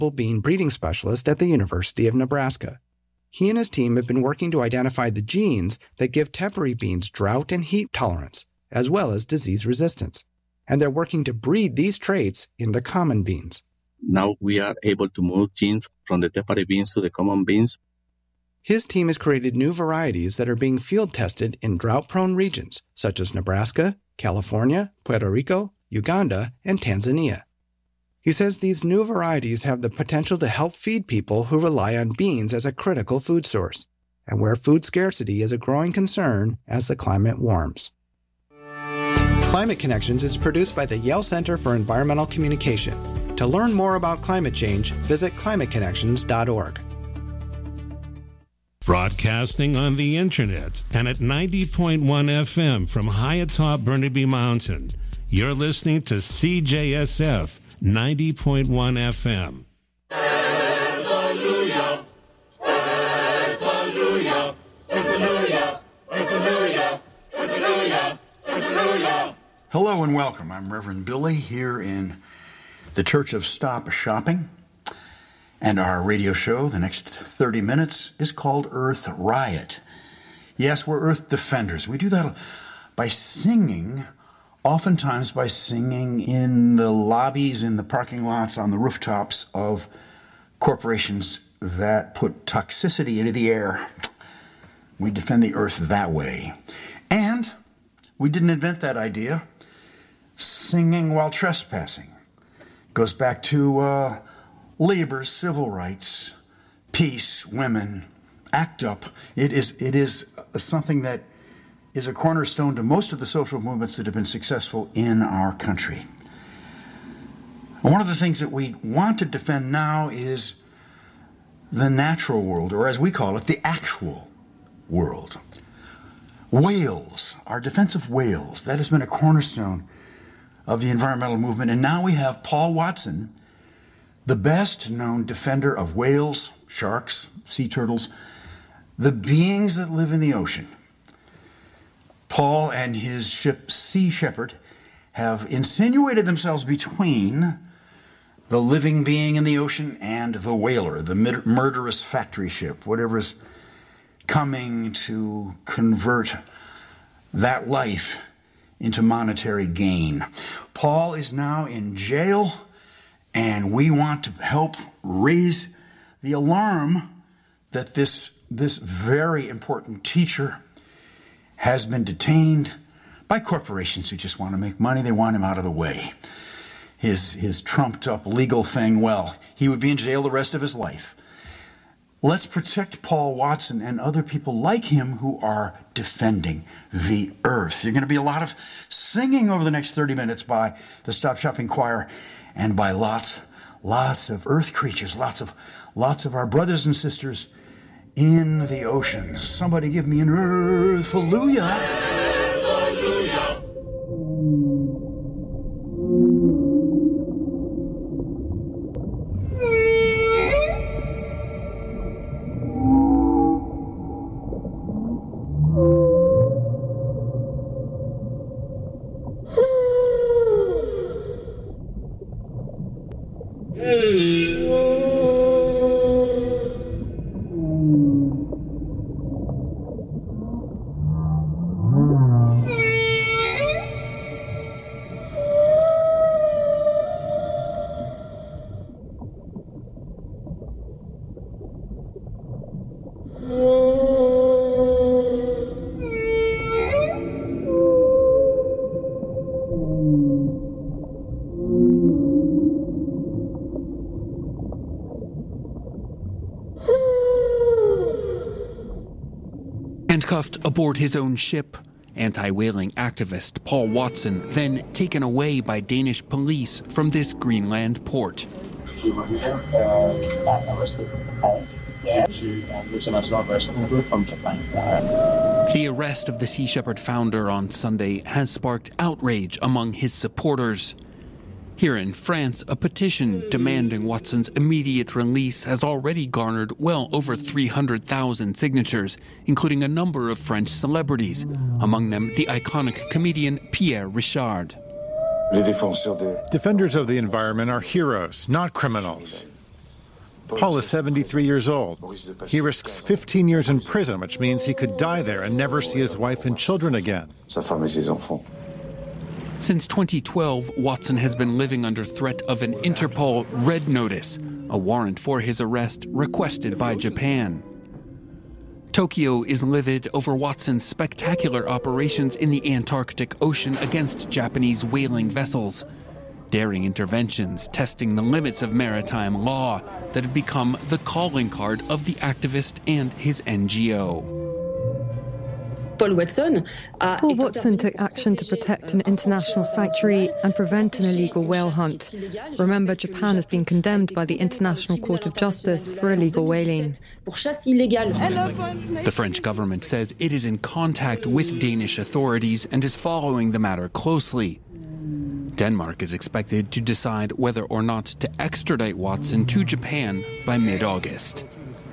bean breeding specialist at the University of Nebraska. He and his team have been working to identify the genes that give tepary beans drought and heat tolerance, as well as disease resistance. And they're working to breed these traits into common beans. Now we are able to move genes from the tepary beans to the common beans. His team has created new varieties that are being field tested in drought-prone regions, such as Nebraska, California, Puerto Rico, Uganda, and Tanzania. He says these new varieties have the potential to help feed people who rely on beans as a critical food source, and where food scarcity is a growing concern as the climate warms. Climate Connections is produced by the Yale Center for Environmental Communication. To learn more about climate change, visit climateconnections.org. Broadcasting on the internet and at 90.1 FM from high atop Burnaby Mountain. You're listening to CJSF 90.1 FM. Hallelujah, hallelujah, hallelujah, hallelujah, hallelujah, hallelujah. Hello and welcome. I'm Reverend Billy here in the Church of Stop Shopping. And our radio show, the next 30 minutes, is called Earth Riot. Yes, we're Earth Defenders. We do that by singing, oftentimes by singing in the lobbies, in the parking lots, on the rooftops of corporations that put toxicity into the air. We defend the earth that way. And we didn't invent that idea. Singing while trespassing goes back to labor, civil rights, peace, women, act up. It is something that is a cornerstone to most of the social movements that have been successful in our country. And one of the things that we want to defend now is the natural world, or as we call it, the actual world. Whales, our defense of whales, that has been a cornerstone of the environmental movement. And now we have Paul Watson, the best known defender of whales, sharks, sea turtles, the beings that live in the ocean. Paul and his ship Sea Shepherd have insinuated themselves between the living being in the ocean and the whaler, the murderous factory ship, whatever is coming to convert that life into monetary gain. Paul is now in jail, and we want to help raise the alarm that this very important teacher has been detained by corporations who just want to make money. They want him out of the way. His trumped up legal thing, well, he would be in jail the rest of his life. Let's protect Paul Watson and other people like him who are defending the earth. There's going to be a lot of singing over the next 30 minutes by the Stop Shopping Choir and by lots of earth creatures, lots of our brothers and sisters in the oceans. Somebody give me an earth, hallelujah. Hallelujah. Handcuffed aboard his own ship, anti-whaling activist Paul Watson then taken away by Danish police from this Greenland port. The arrest of the Sea Shepherd founder on Sunday has sparked outrage among his supporters. Here in France, a petition demanding Watson's immediate release has already garnered well over 300,000 signatures, including a number of French celebrities, among them the iconic comedian Pierre Richard. Defenders of the environment are heroes, not criminals. Paul is 73 years old. He risks 15 years in prison, which means he could die there and never see his wife and children again. Since 2012, Watson has been living under threat of an Interpol Red Notice, a warrant for his arrest requested by Japan. Tokyo is livid over Watson's spectacular operations in the Antarctic Ocean against Japanese whaling vessels. Daring interventions testing the limits of maritime law that have become the calling card of the activist and his NGO. Paul Watson took action to protect an international sanctuary and prevent an illegal whale hunt. Remember, Japan has been condemned by the International Court of Justice for illegal whaling. The French government says it is in contact with Danish authorities and is following the matter closely. Denmark is expected to decide whether or not to extradite Watson to Japan by mid-August.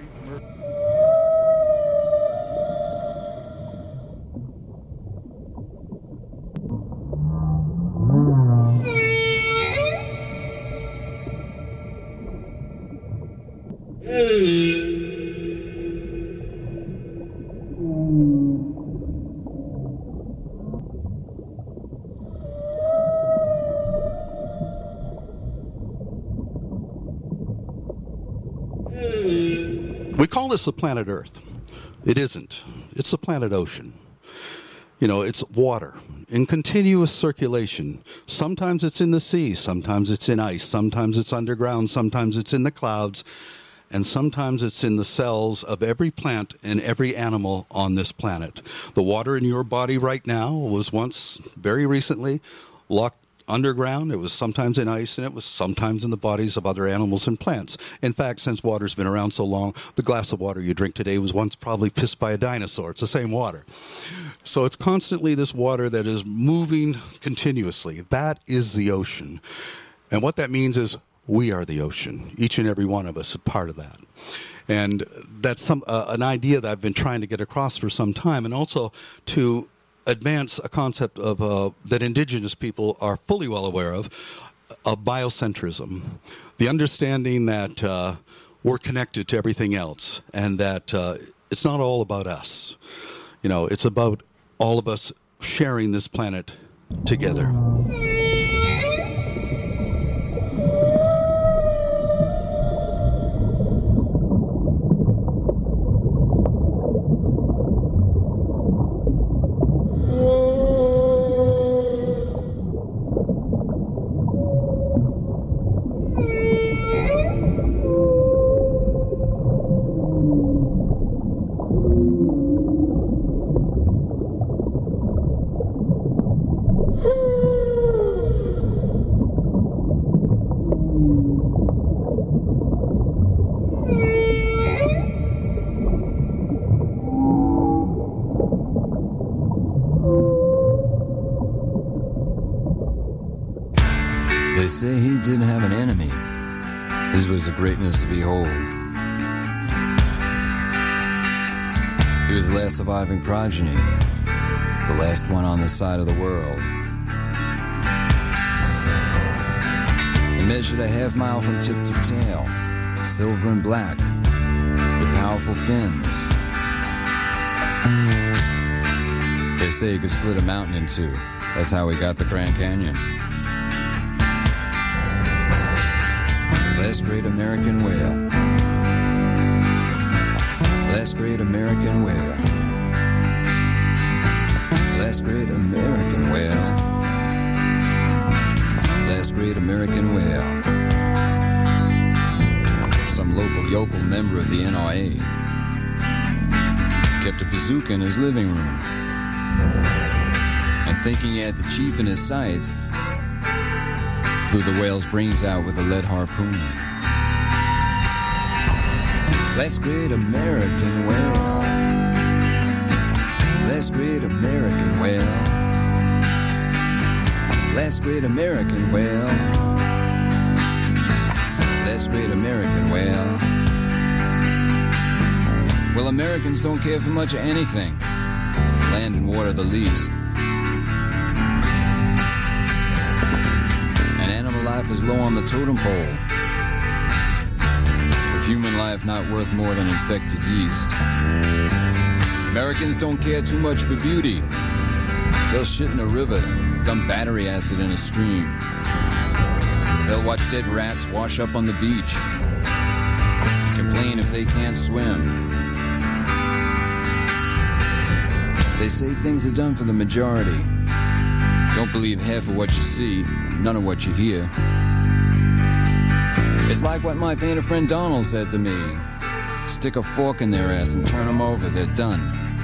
We call this the planet Earth. It isn't. It's the planet ocean. You know, it's water in continuous circulation. Sometimes it's in the sea, sometimes it's in ice, sometimes it's underground, sometimes it's in the clouds, and sometimes it's in the cells of every plant and every animal on this planet. The water in your body right now was once, very recently, locked underground. It was sometimes in ice, and it was sometimes in the bodies of other animals and plants. In fact, since water's been around so long, the glass of water you drink today was once probably pissed by a dinosaur. It's the same water. So it's constantly this water that is moving continuously. That is the ocean. And what that means is we are the ocean. Each and every one of us is part of that. And that's an idea that I've been trying to get across for some time, and also to advance a concept of that indigenous people are fully well aware of biocentrism, the understanding that we're connected to everything else, and that it's not all about us. You know, it's about all of us sharing this planet together. Say he didn't have an enemy. His was a greatness to behold. He was the last surviving progeny, the last one on this side of the world. He measured a half-mile from tip to tail, silver and black, with powerful fins. They say he could split a mountain in two. That's how he got the Grand Canyon. Last great American whale. Last great American whale. Last great American whale. Last great American whale. Some local yokel member of the NRA kept a bazooka in his living room, and thinking he had the chief in his sights, blew the whale's brains out with a lead harpoon. Last great American whale. Last great American whale. Last great American whale. Last great American whale. Well, Americans don't care for much of anything. Land and water the least. Life is low on the totem pole. But Human life not worth more than infected yeast. Americans don't care too much for beauty. They'll shit in a river, dump battery acid in a stream. They'll watch dead rats wash up on the beach. Complain if they can't swim. They say things are done for the majority. Don't believe half of what you see, none of what you hear. It's like what my painter friend Donald said to me. Stick a fork in their ass and turn them over, they're done.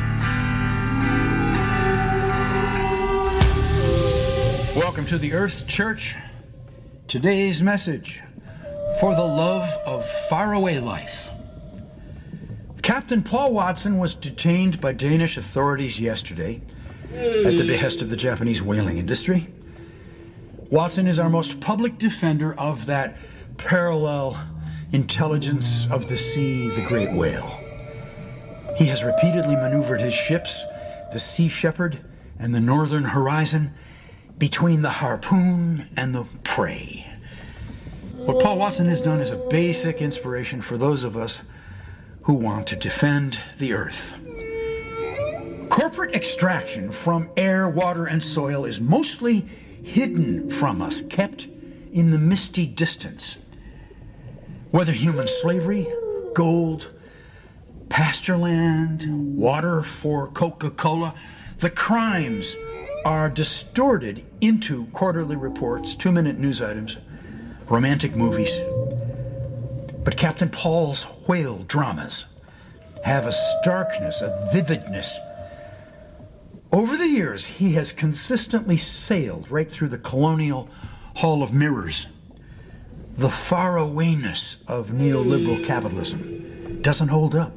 Welcome to the Earth Church. Today's message, for the love of faraway life. Captain Paul Watson was detained by Danish authorities yesterday at the behest of the Japanese whaling industry. Watson is our most public defender of that parallel intelligence of the sea, the great whale. He has repeatedly maneuvered his ships, the Sea Shepherd and the Northern Horizon, between the harpoon and the prey. What Paul Watson has done is a basic inspiration for those of us who want to defend the earth. Corporate extraction from air, water, and soil is mostly hidden from us, kept in the misty distance. Whether human slavery, gold, pasture land, water for Coca-Cola, the crimes are distorted into quarterly reports, 2-minute news items, romantic movies. But Captain Paul's whale dramas have a starkness, a vividness. Over the years, he has consistently sailed right through the colonial hall of mirrors. The farawayness of neoliberal capitalism doesn't hold up.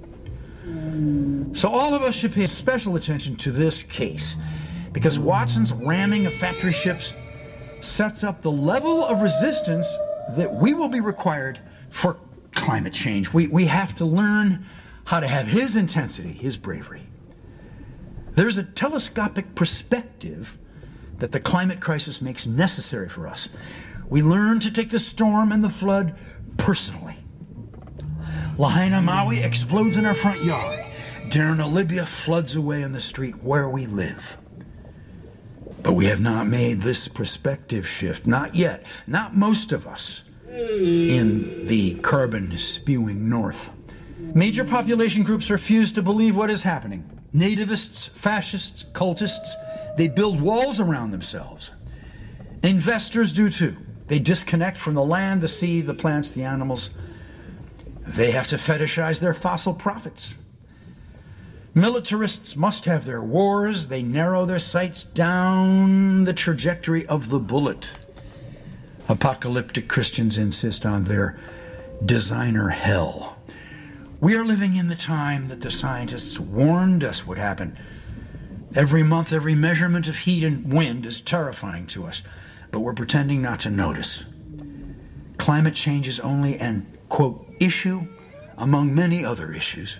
So all of us should pay special attention to this case, because Watson's ramming of factory ships sets up the level of resistance that we will be required for climate change. We have to learn how to have his intensity, his bravery. There's a telescopic perspective that the climate crisis makes necessary for us. We learn to take the storm and the flood personally. Lahaina, Maui explodes in our front yard. Derna, Libya floods away in the street where we live. But we have not made this perspective shift, not yet, not most of us, in the carbon-spewing north. Major population groups refuse to believe what is happening. Nativists, fascists, cultists, they build walls around themselves. Investors do too. They disconnect from the land, the sea, the plants, the animals. They have to fetishize their fossil profits. Militarists must have their wars. They narrow their sights down the trajectory of the bullet. Apocalyptic Christians insist on their designer hell. We are living in the time that the scientists warned us would happen. Every month, every measurement of heat and wind is terrifying to us, but we're pretending not to notice. Climate change is only an, quote, issue among many other issues.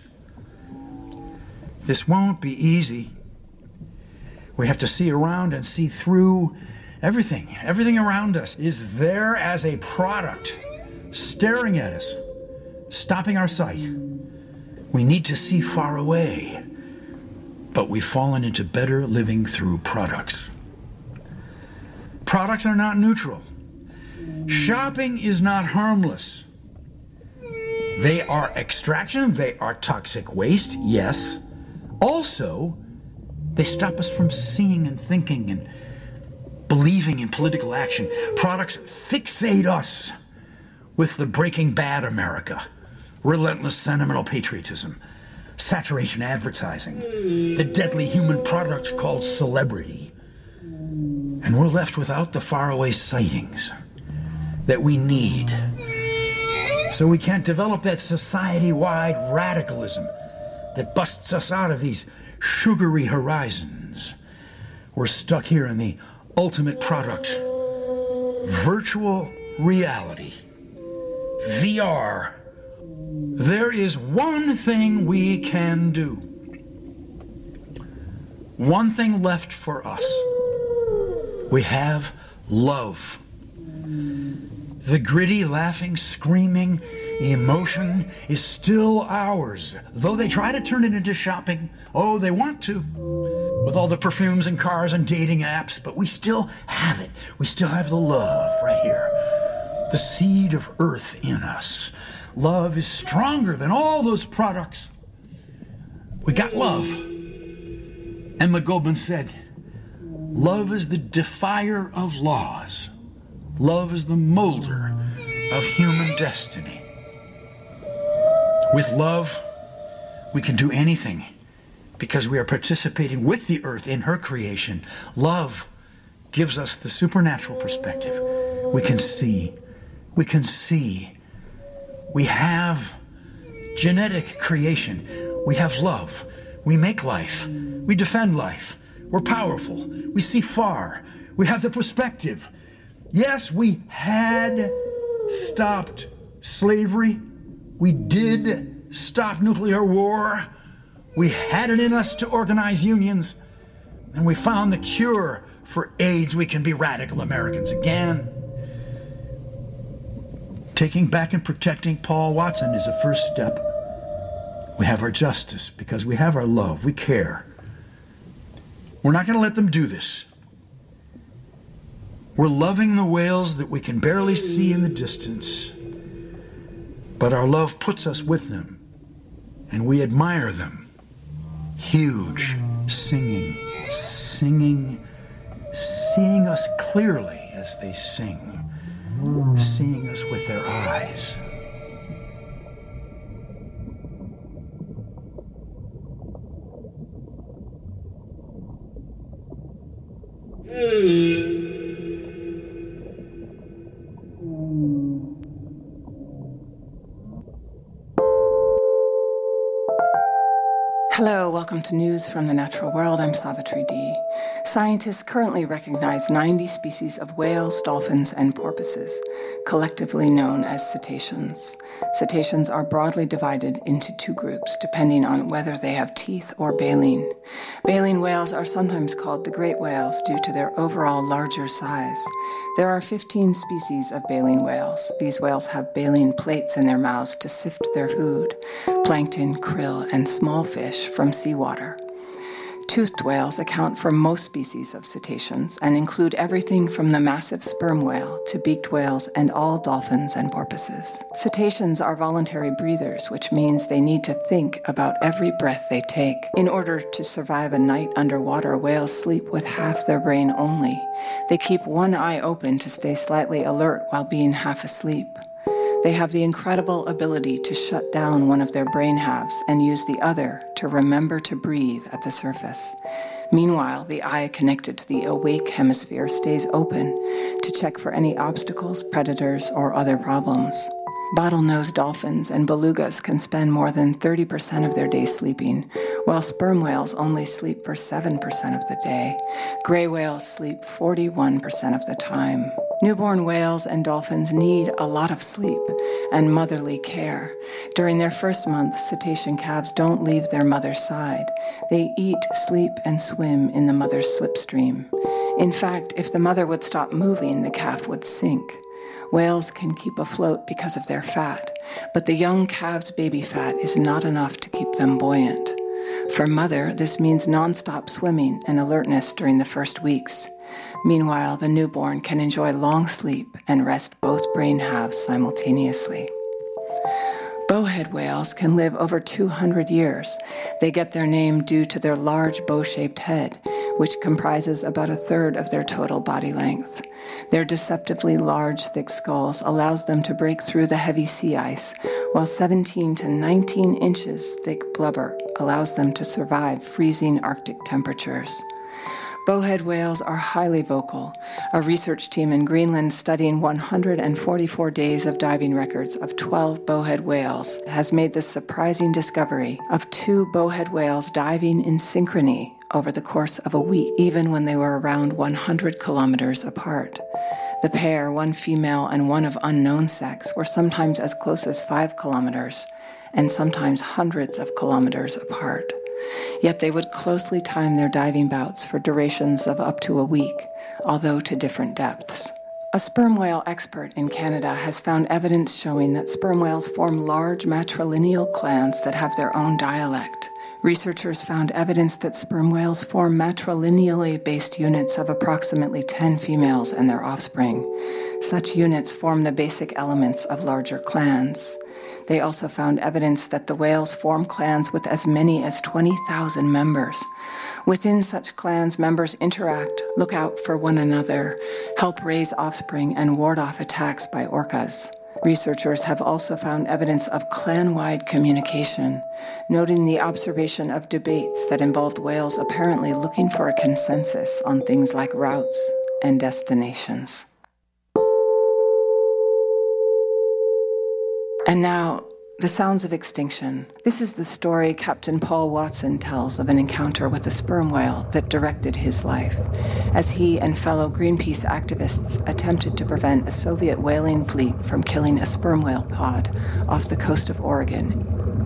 This won't be easy. We have to see around and see through everything. Everything around us is there as a product, staring at us, stopping our sight. We need to see far away, but we've fallen into better living through products. Products are not neutral. Shopping is not harmless. They are extraction, they are toxic waste, yes. Also, they stop us from seeing and thinking and believing in political action. Products fixate us with the Breaking Bad America, relentless sentimental patriotism, saturation advertising, the deadly human product called celebrity. And we're left without the faraway sightings that we need. So we can't develop that society-wide radicalism that busts us out of these sugary horizons. We're stuck here in the ultimate product, virtual reality, VR. There is one thing we can do. One thing left for us. We have love. The gritty, laughing, screaming emotion is still ours, though they try to turn it into shopping. Oh, they want to, with all the perfumes and cars and dating apps, but we still have it. We still have the love right here, the seed of earth in us. Love is stronger than all those products. We got love. Emma Goldman said, love is the defier of laws. Love is the molder of human destiny. With love, we can do anything because we are participating with the earth in her creation. Love gives us the supernatural perspective. We can see. We can see. We have genetic creation. We have love. We make life. We defend life. We're powerful. We see far. We have the perspective. Yes, we had stopped slavery. We did stop nuclear war. We had it in us to organize unions. And we found the cure for AIDS. We can be radical Americans again. Taking back and protecting Paul Watson is a first step. We have our justice because we have our love. We care. We're not going to let them do this. We're loving the whales that we can barely see in the distance, but our love puts us with them, and we admire them. Huge, singing, seeing us clearly as they sing, seeing us with their eyes. Hello, welcome to News from the Natural World. I'm Savitri D. Scientists currently recognize 90 species of whales, dolphins, and porpoises, collectively known as cetaceans. Cetaceans are broadly divided into two groups, depending on whether they have teeth or baleen. Baleen whales are sometimes called the great whales due to their overall larger size. There are 15 species of baleen whales. These whales have baleen plates in their mouths to sift their food, plankton, krill, and small fish from seawater. Toothed whales account for most species of cetaceans and include everything from the massive sperm whale to beaked whales and all dolphins and porpoises. Cetaceans are voluntary breathers, which means they need to think about every breath they take. In order to survive a night underwater, whales sleep with half their brain only. They keep one eye open to stay slightly alert while being half asleep. They have the incredible ability to shut down one of their brain halves and use the other to remember to breathe at the surface. Meanwhile, the eye connected to the awake hemisphere stays open to check for any obstacles, predators, or other problems. Bottlenose dolphins and belugas can spend more than 30% of their day sleeping, while sperm whales only sleep for 7% of the day. Gray whales sleep 41% of the time. Newborn whales and dolphins need a lot of sleep and motherly care. During their first month, cetacean calves don't leave their mother's side. They eat, sleep, and swim in the mother's slipstream. In fact, if the mother would stop moving, the calf would sink. Whales can keep afloat because of their fat, but the young calf's baby fat is not enough to keep them buoyant. For mother, this means nonstop swimming and alertness during the first weeks. Meanwhile, the newborn can enjoy long sleep and rest both brain halves simultaneously. Bowhead whales can live over 200 years. They get their name due to their large bow-shaped head, which comprises about a third of their total body length. Their deceptively large, thick skulls allows them to break through the heavy sea ice, while 17 to 19 inches thick blubber allows them to survive freezing Arctic temperatures. Bowhead whales are highly vocal. A research team in Greenland studying 144 days of diving records of 12 bowhead whales has made the surprising discovery of 2 bowhead whales diving in synchrony over the course of a week, even when they were around 100 kilometers apart. The pair, one female and one of unknown sex, were sometimes as close as 5 kilometers and sometimes hundreds of kilometers apart. Yet they would closely time their diving bouts for durations of up to a week, although to different depths. A sperm whale expert in Canada has found evidence showing that sperm whales form large matrilineal clans that have their own dialect. Researchers found evidence that sperm whales form matrilineally based units of approximately 10 females and their offspring. Such units form the basic elements of larger clans. They also found evidence that the whales form clans with as many as 20,000 members. Within such clans, members interact, look out for one another, help raise offspring, and ward off attacks by orcas. Researchers have also found evidence of clan-wide communication, noting the observation of debates that involved whales apparently looking for a consensus on things like routes and destinations. And now, the sounds of extinction. This is the story Captain Paul Watson tells of an encounter with a sperm whale that directed his life, as he and fellow Greenpeace activists attempted to prevent a Soviet whaling fleet from killing a sperm whale pod off the coast of Oregon.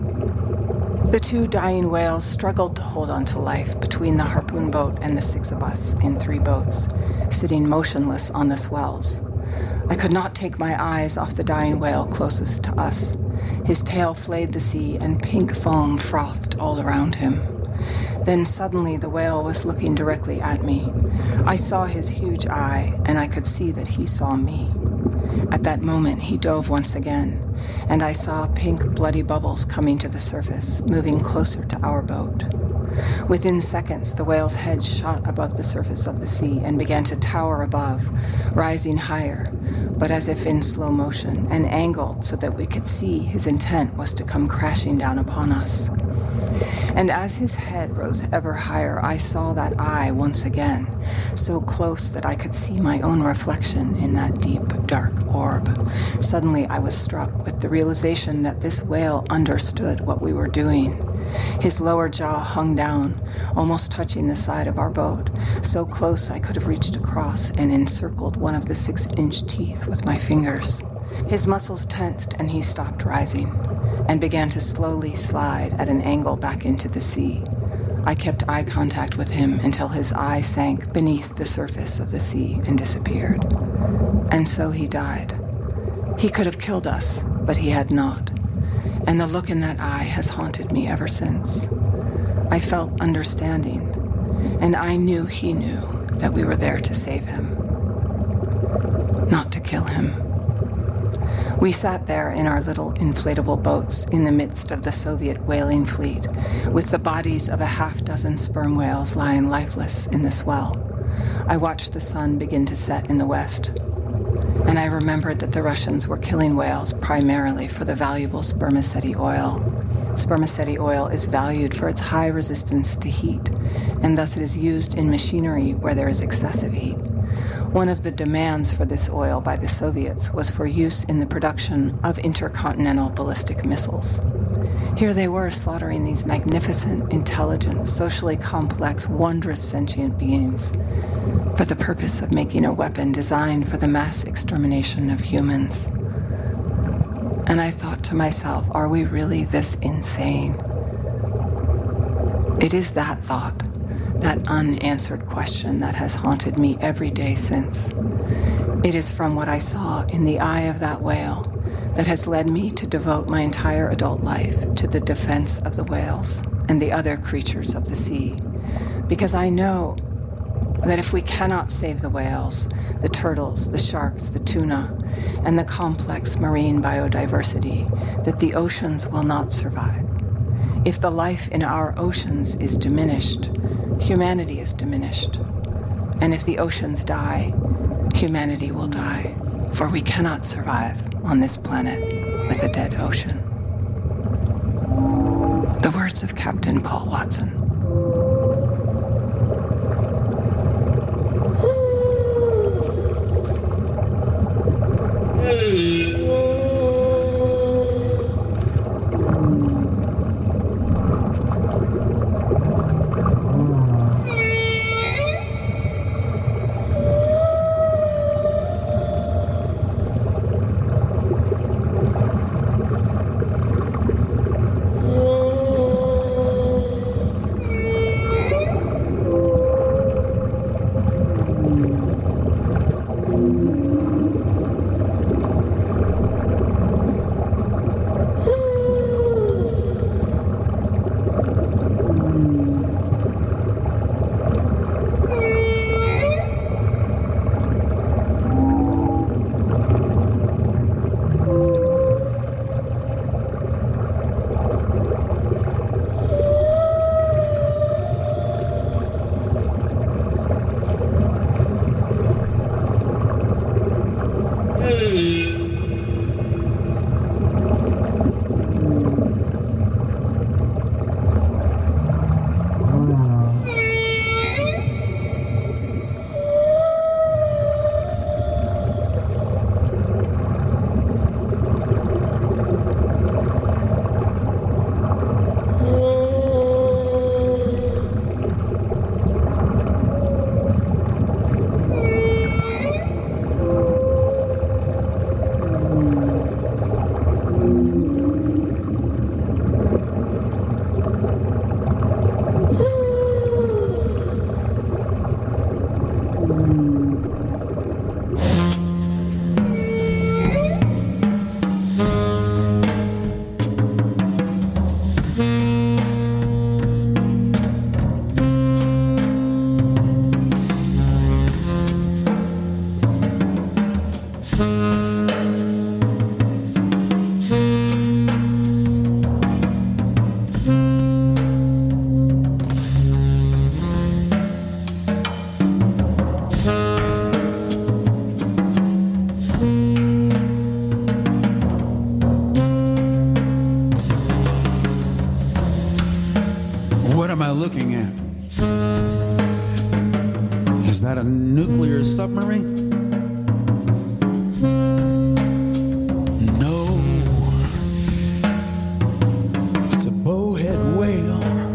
The two dying whales struggled to hold on to life between the harpoon boat and the six of us in 3 boats, sitting motionless on the swells. I could not take my eyes off the dying whale closest to us. His tail flayed the sea and pink foam frothed all around him. Then suddenly the whale was looking directly at me. I saw his huge eye, and I could see that he saw me. At that moment, he dove once again, and I saw pink bloody bubbles coming to the surface, moving closer to our boat. Within seconds, the whale's head shot above the surface of the sea and began to tower above, rising higher, but as if in slow motion, and angled so that we could see his intent was to come crashing down upon us. And as his head rose ever higher, I saw that eye once again, so close that I could see my own reflection in that deep, dark orb. Suddenly, I was struck with the realization that this whale understood what we were doing. His lower jaw hung down, almost touching the side of our boat, so close I could have reached across and encircled one of the 6-inch teeth with my fingers. His muscles tensed and he stopped rising and began to slowly slide at an angle back into the sea. I kept eye contact with him until his eye sank beneath the surface of the sea and disappeared. And so he died. He could have killed us, but he had not. And the look in that eye has haunted me ever since. I felt understanding, and I knew he knew that we were there to save him, not to kill him. We sat there in our little inflatable boats in the midst of the Soviet whaling fleet, with the bodies of a half-dozen sperm whales lying lifeless in the swell. I watched the sun begin to set in the west, and I remembered that the Russians were killing whales primarily for the valuable spermaceti oil. Spermaceti oil is valued for its high resistance to heat, and thus it is used in machinery where there is excessive heat. One of the demands for this oil by the Soviets was for use in the production of intercontinental ballistic missiles. Here they were slaughtering these magnificent, intelligent, socially complex, wondrous sentient beings for the purpose of making a weapon designed for the mass extermination of humans. And I thought to myself, are we really this insane? It is that thought, that unanswered question that has haunted me every day since. It is from what I saw in the eye of that whale that has led me to devote my entire adult life to the defense of the whales and the other creatures of the sea. Because I know that if we cannot save the whales, the turtles, the sharks, the tuna, and the complex marine biodiversity, that the oceans will not survive. If the life in our oceans is diminished, humanity is diminished. And if the oceans die, humanity will die, for we cannot survive on this planet with a dead ocean. The words of Captain Paul Watson. looking at? Is that a nuclear submarine? No. It's a bowhead whale.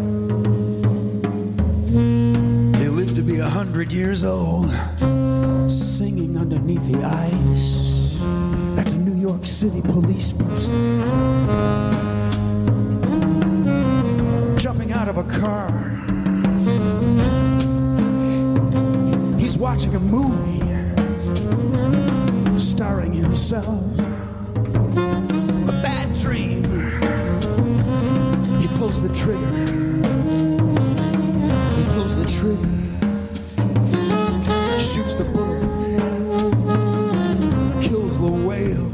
They live to be 100 years old, singing underneath the ice. That's a New York City police person. Jumping out of a car. He's watching a movie starring himself. A bad dream. He pulls the trigger. He pulls the trigger. Shoots the bullet. Kills the whale.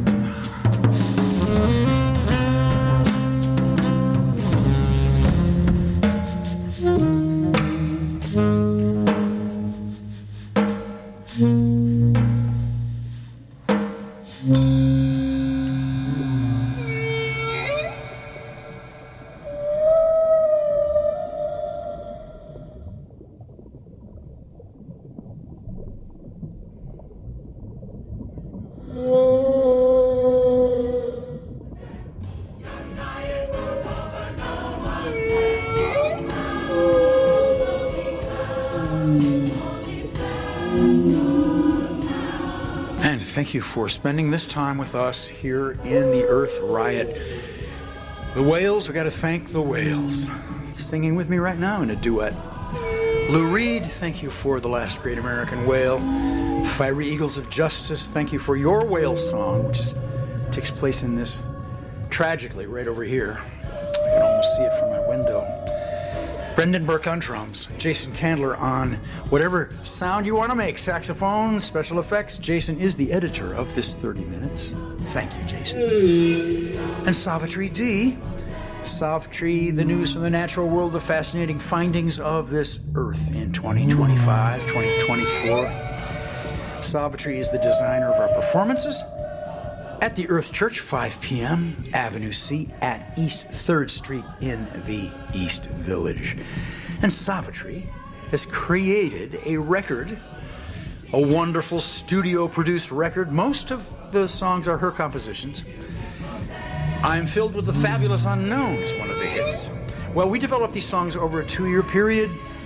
Thank you for spending this time with us here in the Earth Riot. The whales, we got to thank the whales. Singing with me right now in a duet. Lou Reed, thank you for The Last Great American Whale. Fiery Eagles of Justice, thank you for your whale song, which takes place in this, tragically, right over here. I can almost see it from my window. Brendan Burke on drums, Jason Candler on whatever sound you want to make, saxophone, special effects. Jason is the editor of this 30 minutes. Thank you, Jason. And Savitri D. Savitri, the news from the natural world, the fascinating findings of this Earth in 2025, 2024. Savitri is the designer of our performances at the Earth Church, 5 p.m., Avenue C at East 3rd Street in the East Village. And Savitri has created a record, a wonderful studio-produced record. Most of the songs are her compositions. I'm Filled with the Fabulous Unknown is one of the hits. Well, we developed these songs over a 2-year period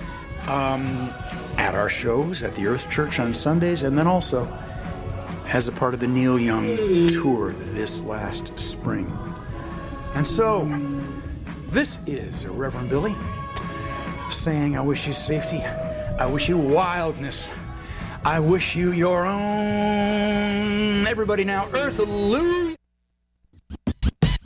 at our shows at the Earth Church on Sundays, and then also as a part of the Neil Young tour this last spring. And so, this is Reverend Billy saying, I wish you safety, I wish you wildness, I wish you your own. Everybody now, Earth Illusion.